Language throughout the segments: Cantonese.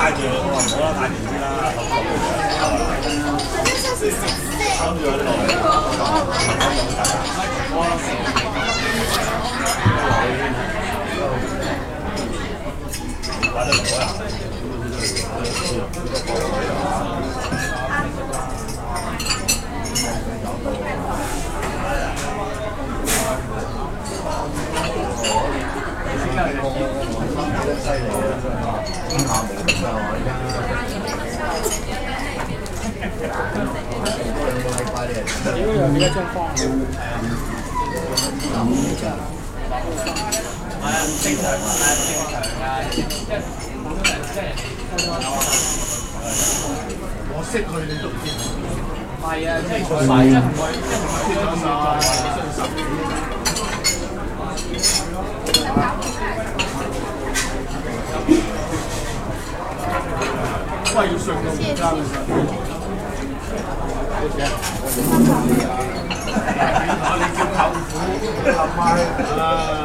住我話唔好啦，太年啲啦，諗住喺度。玩得唔好呀？ 屌又幾多張方？ 正常啊，我識佢你都唔知。係啊，即係佢唔係唔會喂，要上到而家嘅時候。你叫舅父阿媽啊！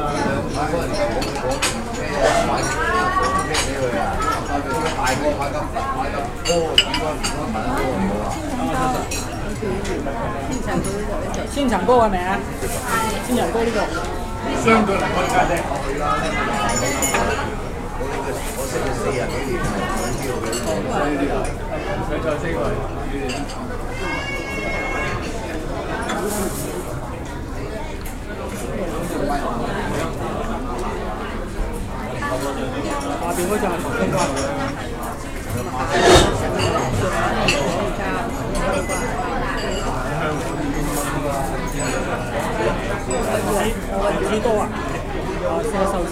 仙塵糕係咪啊？仙塵糕呢個。 相對嚟講，梗係叻落去啦。我識佢40幾年，我知道佢。佢再識佢。 下邊嗰隻係糖瓜嚟嘅。幾多啊？先收錢。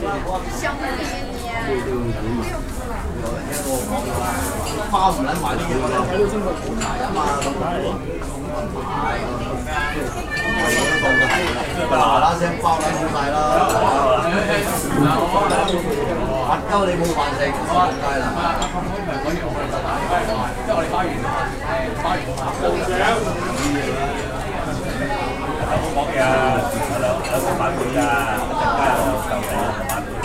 包唔撚埋啲嘢喎，睇到中國好大啊嘛，咁係。嗱嗱聲包撚好晒啦，核鳩你冇飯食，仆街啦！即係我哋包完有冇講嘢啊？有食飯會㗎，一陣間有嚿你食飯會㗎。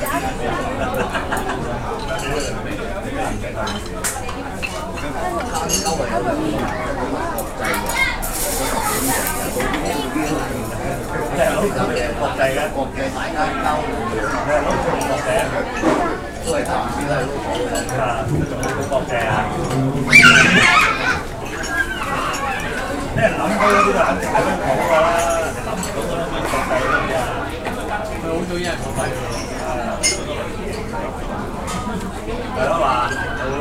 即係攞國際嘅，大家交，你係攞國際啊？都係得唔少係攞啊，仲攞國際啊？你係諗開嗰啲就肯定係都好㗎啦，你諗唔到嗰啲國際嗰啲啊，佢好少有人國際㗎。係咯嘛，就會